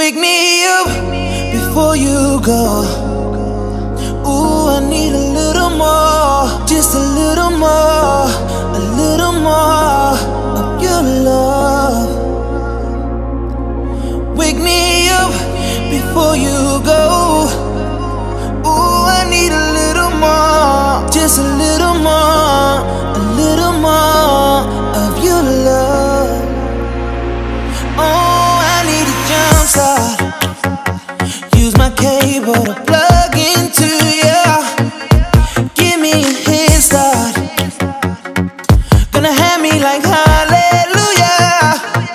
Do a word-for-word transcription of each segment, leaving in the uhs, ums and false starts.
Wake me up before you go. Ooh, I need a little more, just a little more, a little more of your love. Wake me up before you go. Ooh, I need a little more, just a little more, a little more of your love. Oh, I need a jump start. Use my cable to plug into you. Give me a head start. Gonna have me like hallelujah.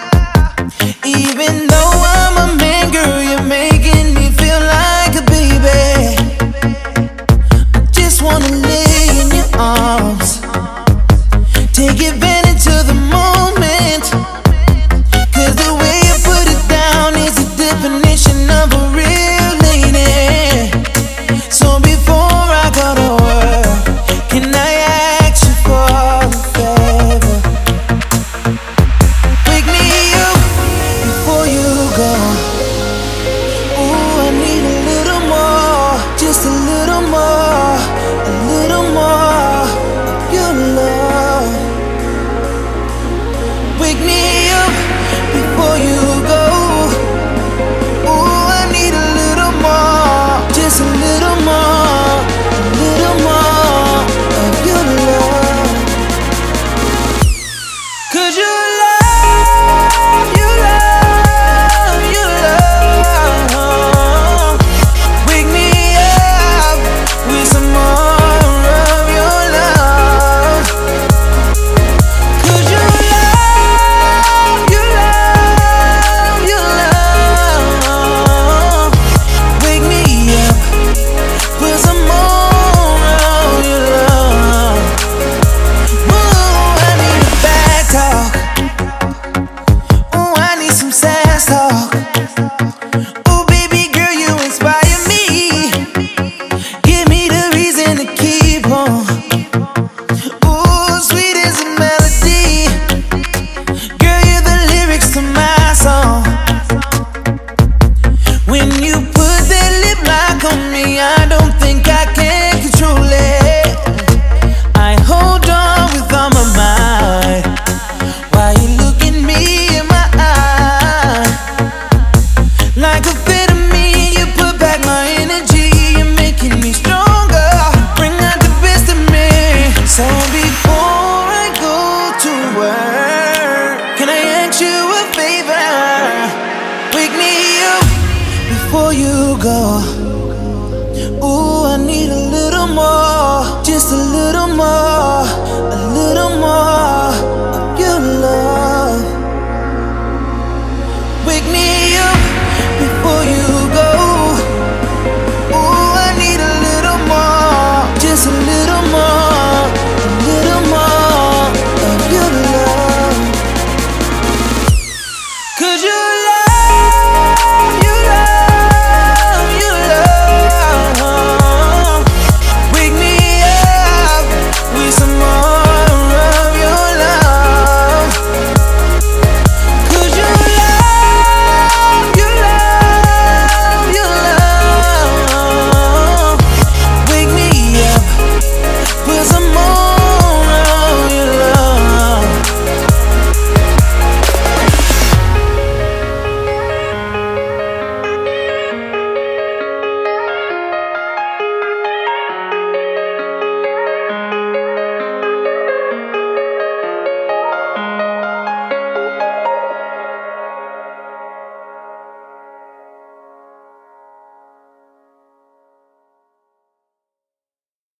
Even though I'm a man, girl, you're making me feel like a baby. I just wanna lay in your arms, take advantage of the moment. Cause the way you put it down is the definition of a real lady. So before I go to work, can I ask you for a favor? Wake me up before you go. Ooh, I need a little more, just a little more, a little more of your love. Wake me up before you go. Ooh, I need a little more, just a little more, a little more of your love. Cause you love, you love, you love. Wake me up with some more of your love. Cause you love, you love, you love. Wake me up with some more of your love. Ooh, I need a back talk. Ooh, I need some sass talk. Ooh, baby girl, you inspire me. Give me the reason to keep on. Ooh, sweet as a melody. Girl, you're the lyrics to my song. When you put that lip lock on me, I don't think I can control it. I hold on with all my might while you look at me in my eye. Like a vitamin, you put back my energy. You're making me stronger, bring out the best of me. So before I go to work, can I ask you a favor? Wake me up before you go. Ooh, I need a little more,